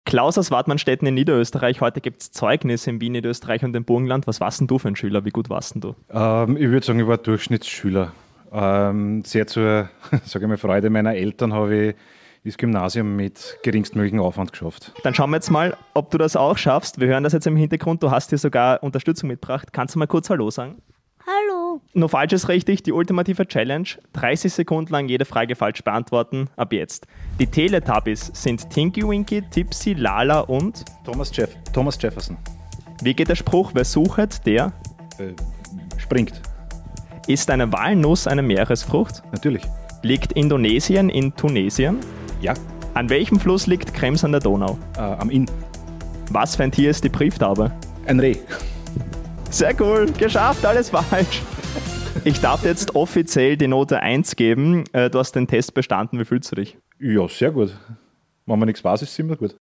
Klaus aus Wattmannstetten in Niederösterreich. Heute gibt es Zeugnis in Wien, Niederösterreich und dem Burgenland. Was warst denn du für ein Schüler? Wie gut warst denn du? Ich würde sagen, ich war Durchschnittsschüler. Sehr zur sage ich mal, Freude meiner Eltern habe ich das Gymnasium mit geringstmöglichen Aufwand geschafft. Dann schauen wir jetzt mal, ob du das auch schaffst. Wir hören das jetzt im Hintergrund. Du hast dir sogar Unterstützung mitgebracht. Kannst du mal kurz Hallo sagen? Hallo. Nur falsch ist richtig, die ultimative Challenge. 30 Sekunden lang jede Frage falsch beantworten. Ab jetzt. Die Teletubbies sind Tinky Winky, Tipsy, Lala und... Thomas Jefferson. Wie geht der Spruch? Wer sucht, der... Springt. Ist eine Walnuss eine Meeresfrucht? Natürlich. Liegt Indonesien in Tunesien? Ja. An welchem Fluss liegt Krems an der Donau? Am Inn. Was für ein Tier ist die Brieftaube? Ein Reh. Sehr cool, geschafft, alles falsch. Ich darf jetzt offiziell die Note 1 geben. Du hast den Test bestanden, wie fühlst du dich? Ja, sehr gut. Wenn man nichts weiß, ist es immer gut.